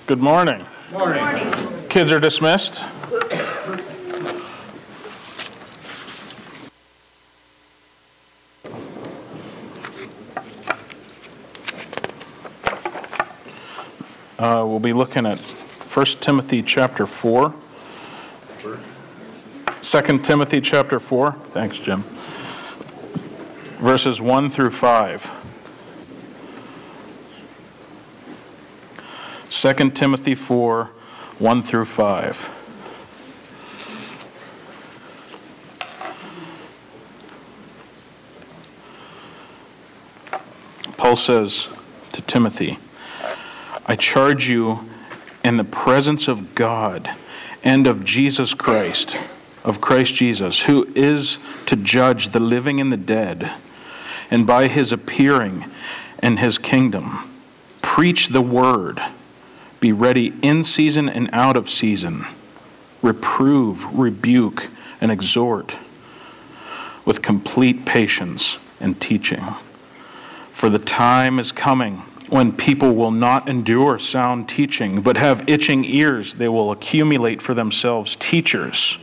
Good morning. Morning. Kids are dismissed. We'll be looking at 1 Timothy chapter 4. 2 Timothy chapter 4. Thanks, Jim. Verses 1 through 5. 2 Timothy 4, 1 through 5. Paul says to Timothy, I charge you in the presence of God and of Jesus Christ, of Christ Jesus, who is to judge the living and the dead, and by his appearing in his kingdom, preach the word. Be ready in season and out of season. Reprove, rebuke, and exhort with complete patience and teaching. For the time is coming when people will not endure sound teaching, but have itching ears. They will accumulate for themselves teachers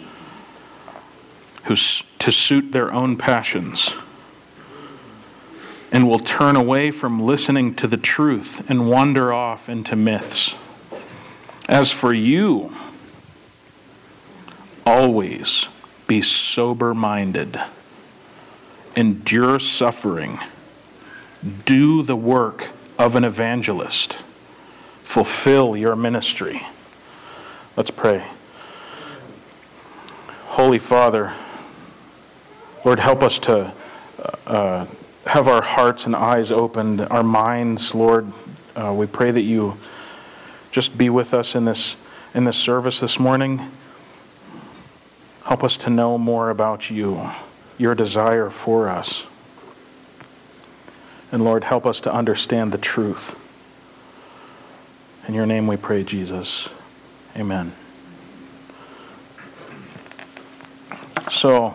to suit their own passions, and will turn away from listening to the truth and wander off into myths. As for you, always be sober-minded, endure suffering, do the work of an evangelist, fulfill your ministry. Let's pray. Holy Father, Lord, help us to have our hearts and eyes opened, our minds, Lord. We pray that you just be with us in this service this morning. Help us to know more about you, your desire for us. And Lord, help us to understand the truth. In your name we pray, Jesus. Amen. So,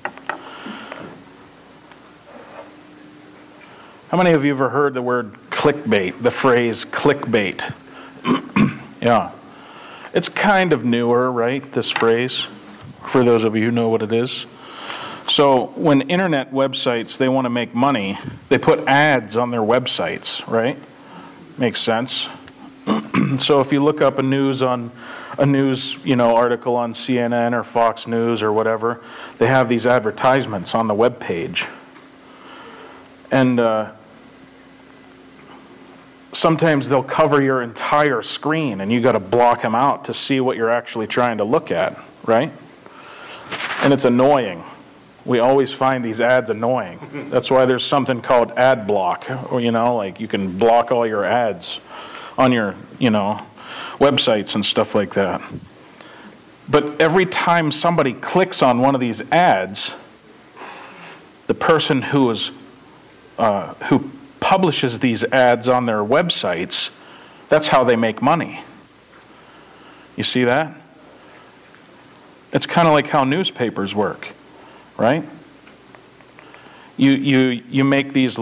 how many of you have ever heard the word clickbait, the phrase clickbait? Yeah. It's kind of newer, right, this phrase, for those of you who know what it is. So when internet websites, they want to make money, they put ads on their websites, right? Makes sense. So if you look up a news article on CNN or Fox News or whatever, they have these advertisements on the web page. And sometimes they'll cover your entire screen and you got to block them out to see what you're actually trying to look at, right? And it's annoying. We always find these ads annoying. That's why there's something called ad block, or like you can block all your ads on your, websites and stuff like that. But every time somebody clicks on one of these ads, the person who publishes these ads on their websites, that's how they make money. You see that? It's kind of like how newspapers work, right? You make these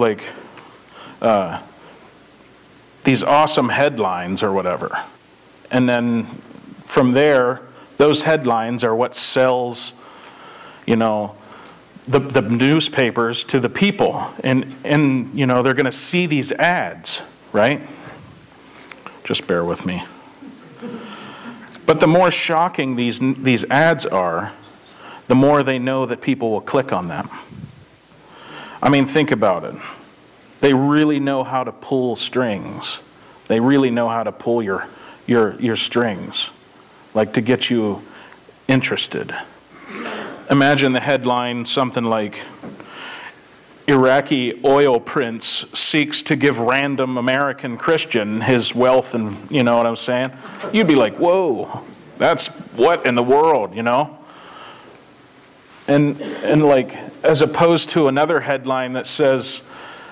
these awesome headlines or whatever, and then from there, those headlines are what sells, the newspapers to the people, and they're going to see these ads, right? Just bear with me. But the more shocking these ads are, the more they know that people will click on them. I mean, think about it. They really know how to pull strings. They really know how to pull your strings, like to get you interested. Imagine the headline, something like, Iraqi oil prince seeks to give random American Christian his wealth, and you know what I'm saying? You'd be like, whoa, that's what in the world, And as opposed to another headline that says,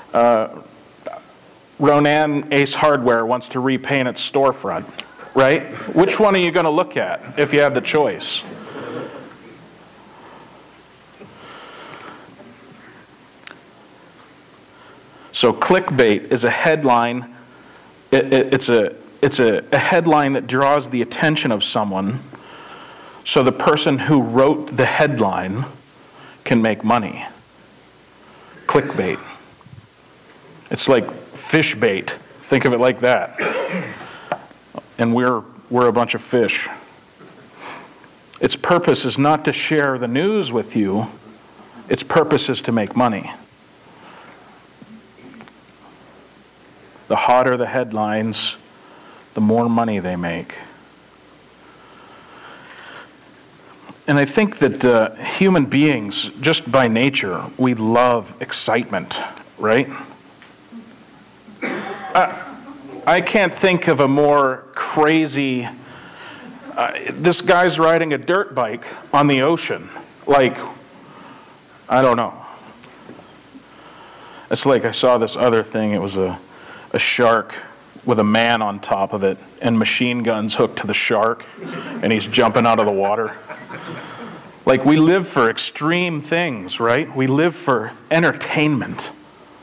Ronan Ace Hardware wants to repaint its storefront, right? Which one are you going to look at if you have the choice? So clickbait is a headline. It's a headline that draws the attention of someone, so the person who wrote the headline can make money. Clickbait. It's like fish bait. Think of it like that. And we're a bunch of fish. Its purpose is not to share the news with you. Its purpose is to make money. The hotter the headlines, the more money they make. And I think that human beings, just by nature, we love excitement, right? I can't think of a more crazy... this guy's riding a dirt bike on the ocean. Like, I don't know. It's like I saw this other thing. It was a shark with a man on top of it and machine guns hooked to the shark, and he's jumping out of the water. Like, we live for extreme things, right? We live for entertainment.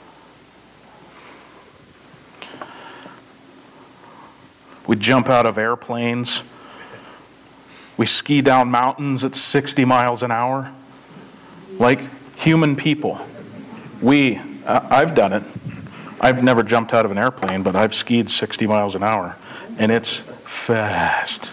We jump out of airplanes. We ski down mountains at 60 miles an hour. Like human people. I've done it. I've never jumped out of an airplane, but I've skied 60 miles an hour. And it's fast.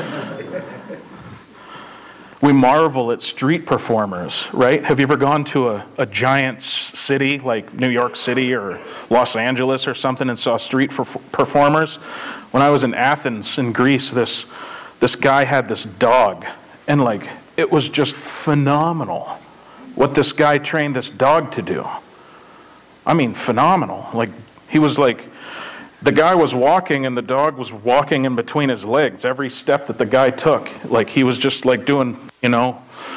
We marvel at street performers, right? Have you ever gone to a giant city like New York City or Los Angeles or something and saw street performers? When I was in Athens in Greece, this guy had this dog, and like it was just phenomenal what this guy trained this dog to do. I mean, phenomenal. Like, he was like, the guy was walking and the dog was walking in between his legs every step that the guy took. Like, he was just like doing, and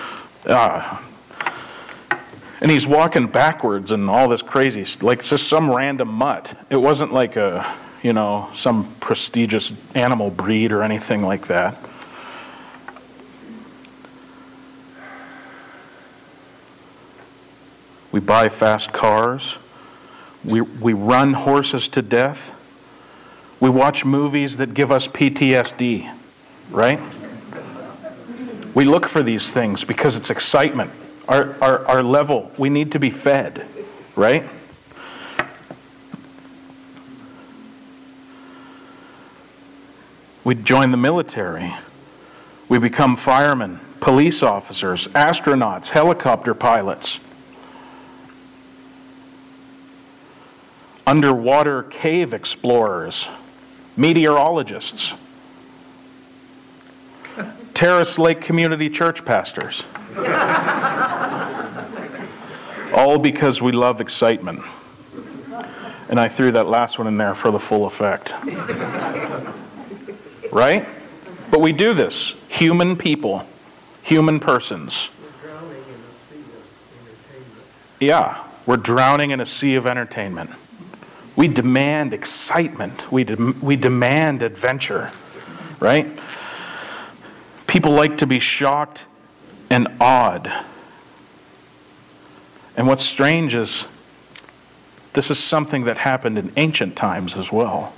he's walking backwards and all this crazy, like it's just some random mutt. It wasn't like some prestigious animal breed or anything like that. We buy fast cars. We run horses to death. We watch movies that give us PTSD, right? We look for these things because it's excitement. Our level, we need to be fed, right? We join the military. We become firemen, police officers, astronauts, helicopter pilots, underwater cave explorers, meteorologists, Terrace Lake Community Church pastors. All because we love excitement. And I threw that last one in there for the full effect. Right? But we do this. Human people. Human persons. Yeah, we're drowning in a sea of entertainment. We demand excitement. We demand adventure. Right? People like to be shocked and awed. And what's strange is this is something that happened in ancient times as well.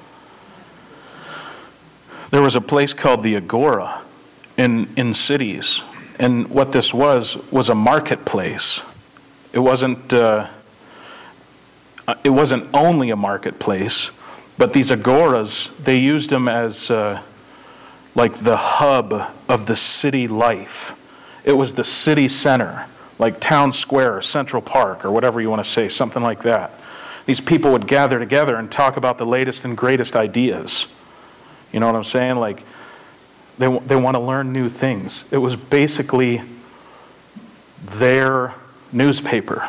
There was a place called the Agora in cities, and what this was a marketplace. It wasn't only a marketplace, but these agoras, they used them as like the hub of the city life. It was the city center, like Town Square or Central Park or whatever you want to say, something like that. These people would gather together and talk about the latest and greatest ideas. You know what I'm saying? Like, they want to learn new things. It was basically their newspaper.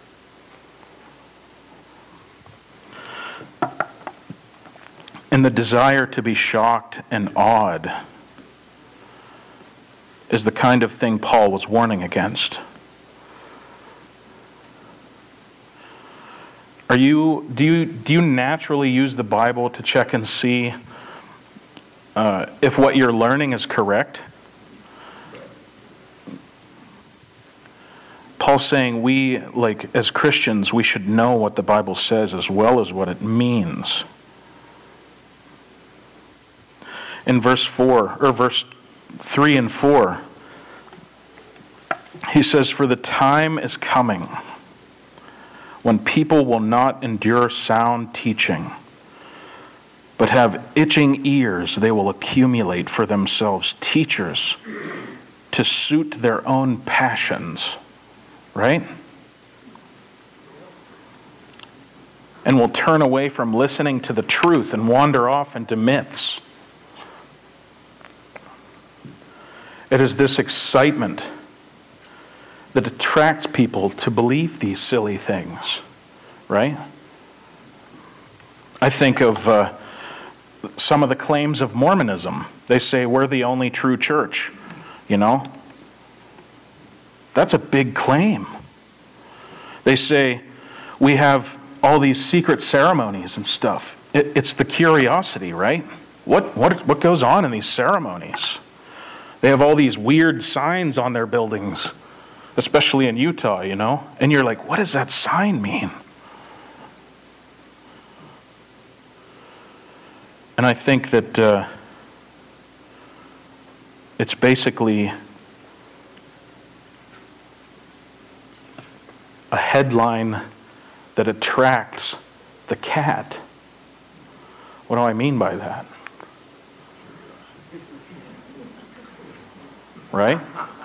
And the desire to be shocked and awed is the kind of thing Paul was warning against. Do you naturally use the Bible to check and see if what you're learning is correct? Paul's saying we, like as Christians, we should know what the Bible says as well as what it means. in verse 3 and 4, he says, "For the time is coming when people will not endure sound teaching, but have itching ears they will accumulate for themselves teachers to suit their own passions." Right? And will turn away from listening to the truth and wander off into myths. It is this excitement that attracts people to believe these silly things, right? I think of some of the claims of Mormonism. They say we're the only true church, you know? That's a big claim. They say we have all these secret ceremonies and stuff. It's the curiosity, right? What goes on in these ceremonies? They have all these weird signs on their buildings, especially in Utah, you know? And you're like, what does that sign mean? And I think that it's basically a headline that attracts the cat. What do I mean by that? Right?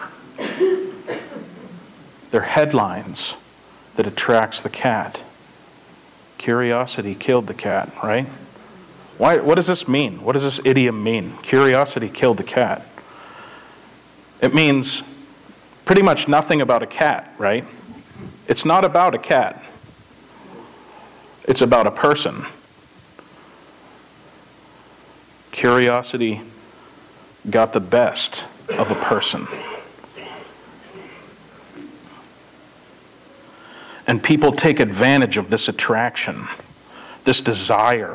They're headlines that attracts the cat. Curiosity killed the cat, right? Why? What does this mean? What does this idiom mean? Curiosity killed the cat. It means pretty much nothing about a cat, right? It's not about a cat. It's about a person. Curiosity got the best of a person. And people take advantage of this attraction, this desire.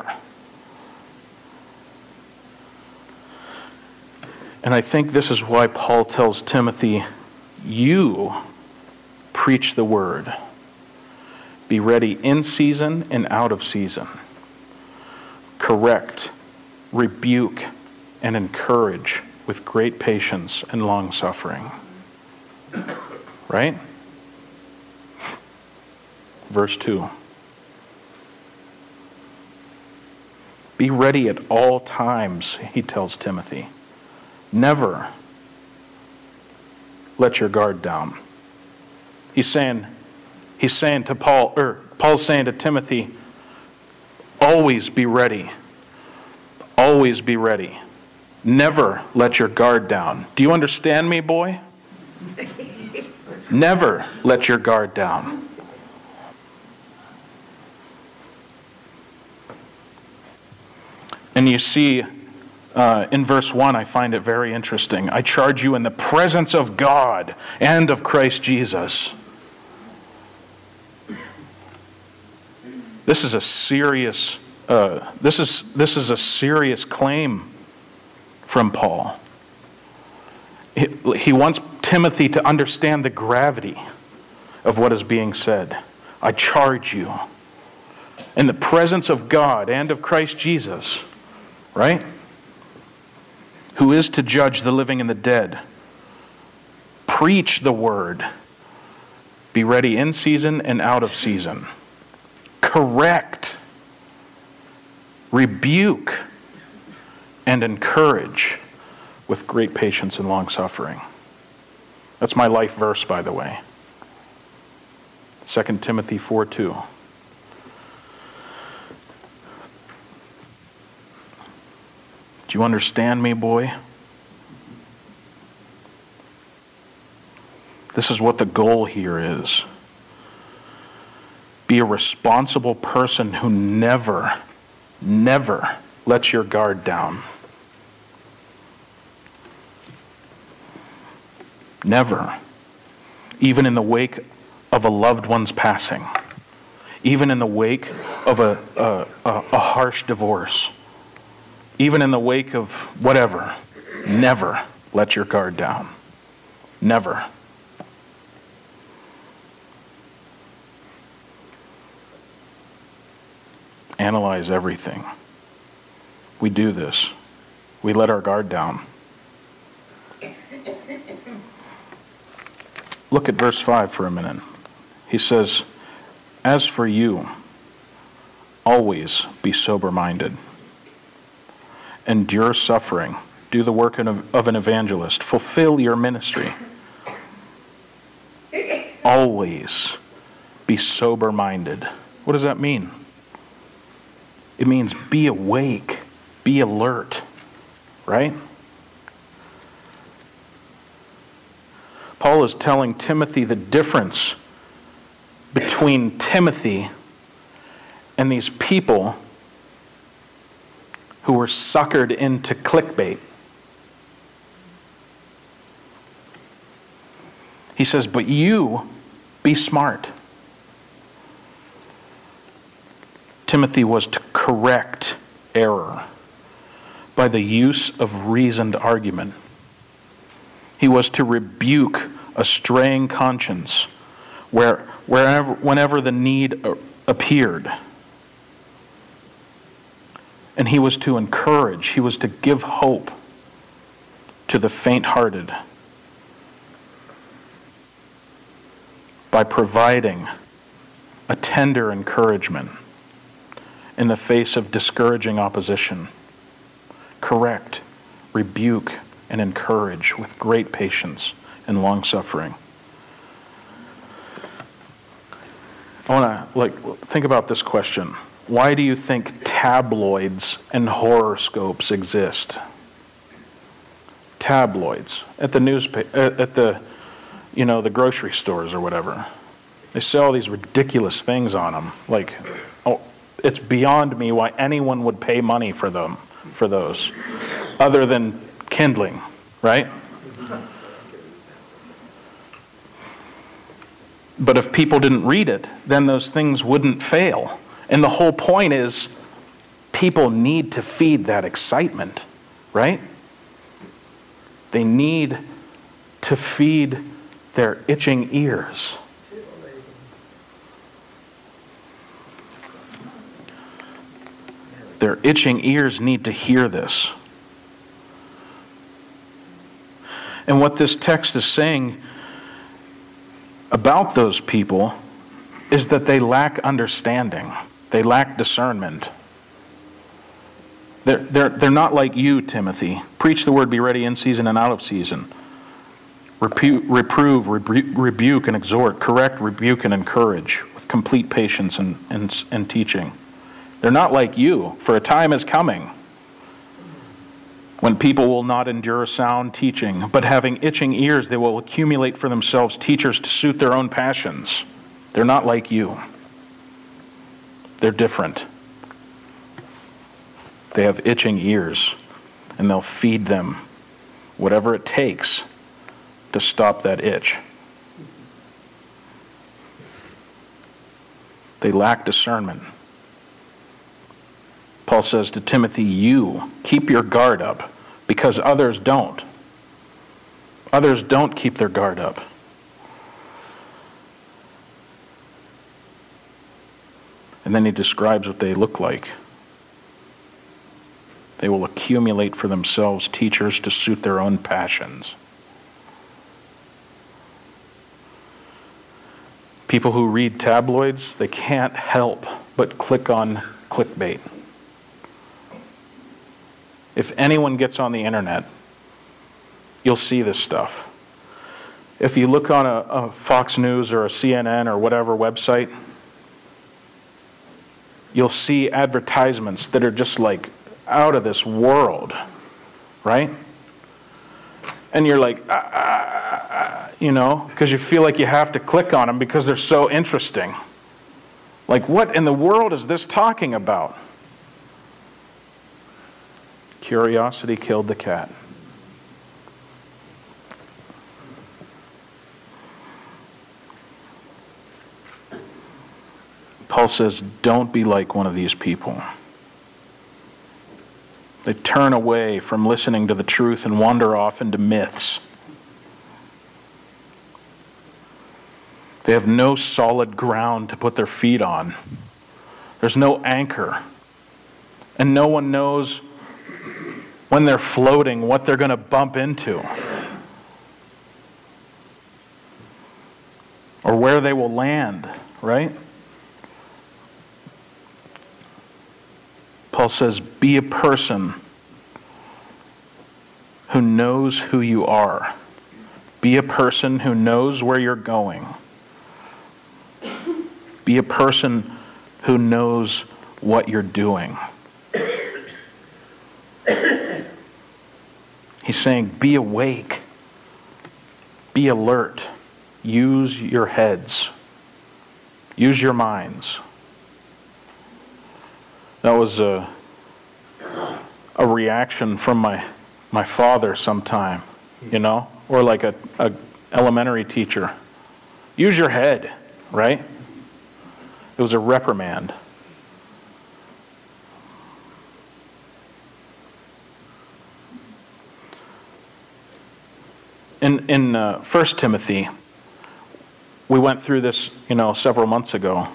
And I think this is why Paul tells Timothy, you preach the word. Be ready in season and out of season. Correct, rebuke, and encourage with great patience and long suffering. Right? Verse 2. Be ready at all times, he tells Timothy. Never let your guard down. He's saying to Paul, or Paul's saying to Timothy, always be ready. Always be ready. Never let your guard down. Do you understand me, boy? Never let your guard down. And you see, in verse 1, I find it very interesting. I charge you in the presence of God and of Christ Jesus. This is a serious. This is a serious claim from Paul. He wants Timothy to understand the gravity of what is being said. I charge you in the presence of God and of Christ Jesus, right? Who is to judge the living and the dead. Preach the word. Be ready in season and out of season. Correct, rebuke, and encourage with great patience and long suffering. That's my life verse, by the way. 2 Timothy 4:2. Do you understand me, boy? This is what the goal here is. Be a responsible person who never lets your guard down. Never. Even in the wake of a loved one's passing. Even in the wake of a harsh divorce. Even in the wake of whatever. Never let your guard down. Never. Analyze everything. We do this. We let our guard down. Look at verse 5 for a minute. He says, "As for you, always be sober-minded. Endure suffering. Do the work of an evangelist. Fulfill your ministry. Always be sober-minded." What does that mean? It means be awake, be alert, right? Paul is telling Timothy the difference between Timothy and these people who were suckered into clickbait. He says, "But you be smart." Timothy was to correct error by the use of reasoned argument. He was to rebuke a straying conscience whenever the need appeared. And he was to encourage, he was to give hope to the faint-hearted by providing a tender encouragement in the face of discouraging opposition. Correct, rebuke, and encourage with great patience and long-suffering. I want to think about this question. Why do you think tabloids and horoscopes exist? Tabloids at the the grocery stores or whatever. They sell these ridiculous things on them. It's beyond me why anyone would pay money for those, other than kindling, right? But if people didn't read it, then those things wouldn't fail. And the whole point is, people need to feed that excitement, right? They need to feed their itching ears. Their itching ears need to hear this. And what this text is saying about those people is that they lack understanding. They lack discernment. They're not like you, Timothy. Preach the word, be ready in season and out of season. Reprove, rebuke, and exhort. Correct, rebuke, and encourage with complete patience and teaching. They're not like you, for a time is coming when people will not endure sound teaching, but having itching ears, they will accumulate for themselves teachers to suit their own passions. They're not like you. They're different. They have itching ears, and they'll feed them whatever it takes to stop that itch. They lack discernment. Paul says to Timothy, you keep your guard up, because others don't. Others don't keep their guard up. And then he describes what they look like. They will accumulate for themselves teachers to suit their own passions. People who read tabloids, they can't help but click on clickbait. If anyone gets on the internet, you'll see this stuff. If you look on a Fox News or a CNN or whatever website, you'll see advertisements that are just like out of this world, right? And you're like, because you feel like you have to click on them because they're so interesting. Like, what in the world is this talking about? Curiosity killed the cat. Paul says, don't be like one of these people. They turn away from listening to the truth and wander off into myths. They have no solid ground to put their feet on. There's no anchor. And no one knows when they're floating, what they're going to bump into, or where they will land, right? Paul says, be a person who knows who you are. Be a person who knows where you're going. Be a person who knows what you're doing. He's saying, be awake. Be alert. Use your heads. Use your minds. That was a reaction from my father sometime, or like a elementary teacher. Use your head, right? It was a reprimand. In 1 Timothy, we went through this, several months ago.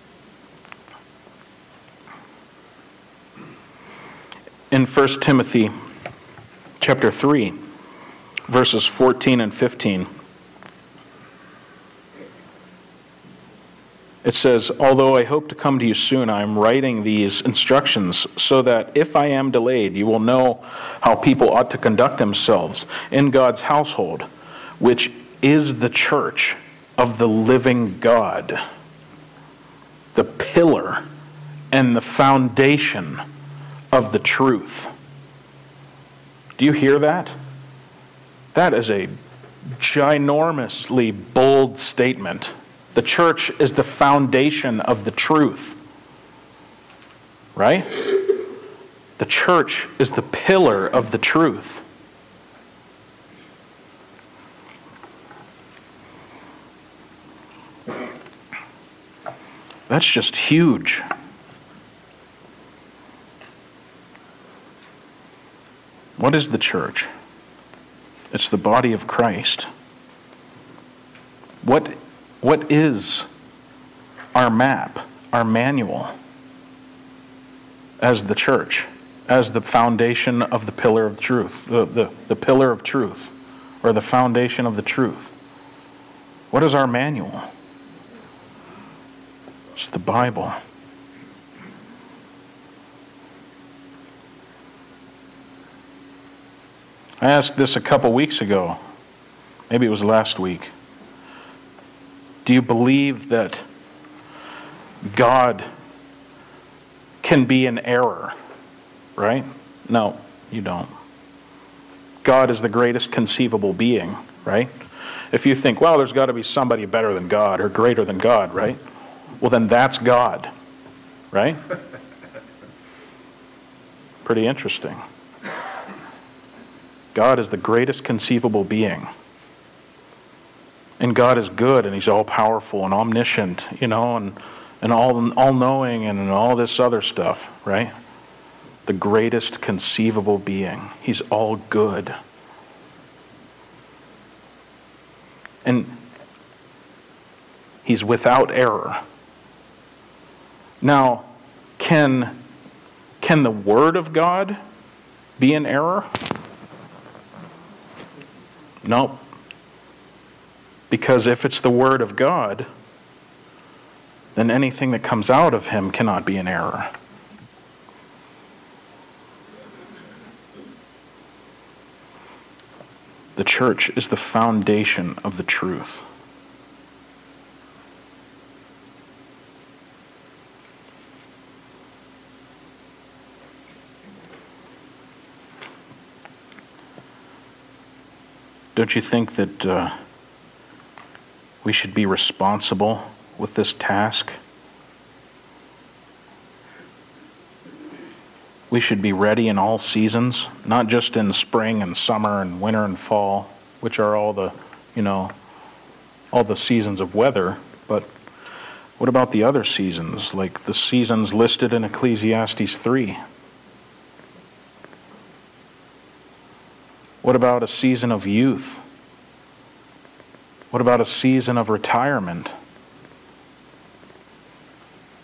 In 1 Timothy chapter 3, verses 14 and 15, it says, although I hope to come to you soon, I am writing these instructions so that if I am delayed, you will know how people ought to conduct themselves in God's household, which is the church of the living God, the pillar and the foundation of the truth. Do you hear that? That is a ginormously bold statement. The church is the foundation of the truth. Right? The church is the pillar of the truth. That's just huge. What is the church? It's the body of Christ. What is our map, our manual as the church, as the foundation of the pillar of truth, the pillar of truth, or the foundation of the truth? What is our manual? It's the Bible. I asked this a couple weeks ago. Maybe it was last week. Do you believe that God can be in error? Right? No, you don't. God is the greatest conceivable being, right? If you think, well, there's got to be somebody better than God or greater than God, right? Well, then that's God, right? Pretty interesting. God is the greatest conceivable being. And God is good, and He's all-powerful and omniscient, and all-knowing and all this other stuff, right? The greatest conceivable being. He's all good. And He's without error. Now, can the Word of God be in error? Nope. Because if it's the Word of God, then anything that comes out of Him cannot be in error. The church is the foundation of the truth. Don't you think that we should be responsible with this task? We should be ready in all seasons, not just in spring and summer and winter and fall, which are all the seasons of weather, but what about the other seasons, like the seasons listed in Ecclesiastes 3? What about a season of youth? What about a season of retirement?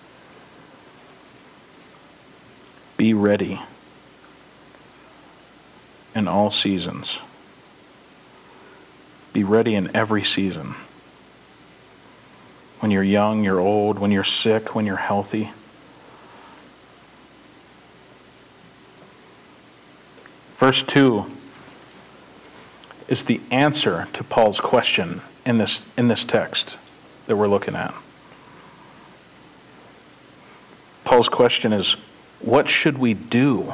Be ready. in all seasons. Be ready in every season. When you're young, you're old, when you're sick, when you're healthy. Verse 2 is the answer to Paul's question in this text that we're looking at. Paul's question is, what should we do?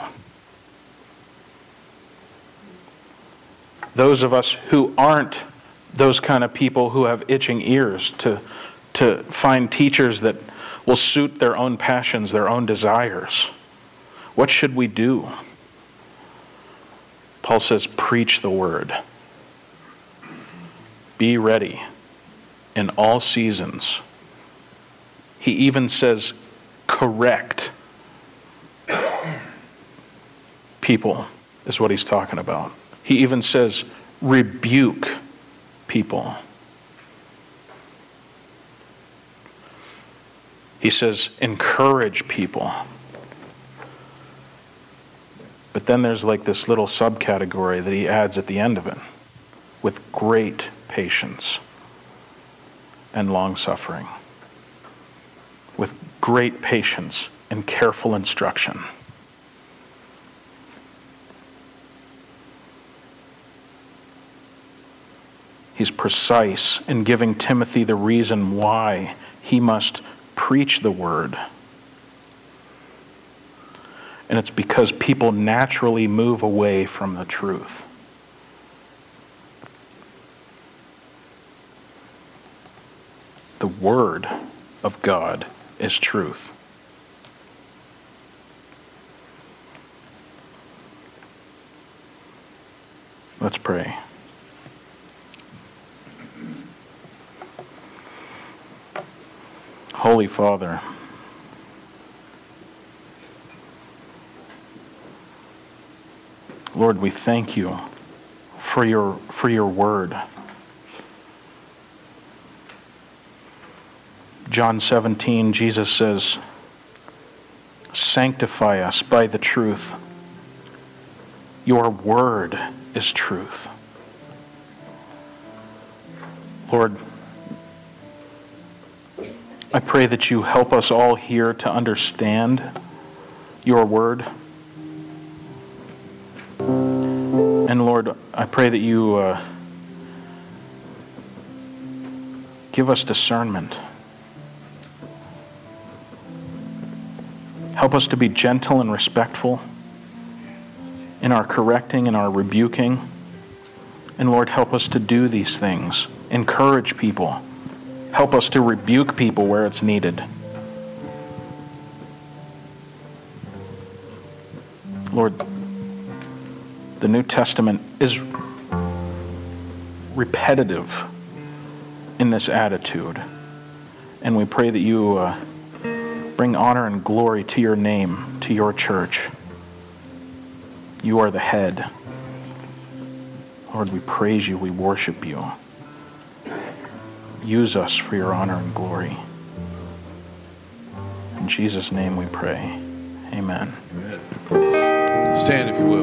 Those of us who aren't those kind of people who have itching ears to find teachers that will suit their own passions, their own desires. What should we do? Paul says, preach the word. Be ready in all seasons. He even says, correct people is what he's talking about. He even says, rebuke people. He says, encourage people. But then there's like this little subcategory that he adds at the end of it, with great patience and long-suffering. With great patience and careful instruction. He's precise in giving Timothy the reason why he must preach the word. And it's because people naturally move away from the truth. The word of God is truth. Let's pray. Holy Father, Lord, we thank you for your word. John 17, Jesus says, sanctify us by the truth. Your word is truth. Lord, I pray that you help us all here to understand your word. And Lord, I pray that you give us discernment. Help us to be gentle and respectful in our correcting and our rebuking. And Lord, help us to do these things. Encourage people. Help us to rebuke people where it's needed. Lord, the New Testament is repetitive in this attitude. And we pray that you bring honor and glory to your name, to your church. You are the head. Lord, we praise you, we worship you. Use us for your honor and glory. In Jesus' name we pray. Amen. Stand if you will.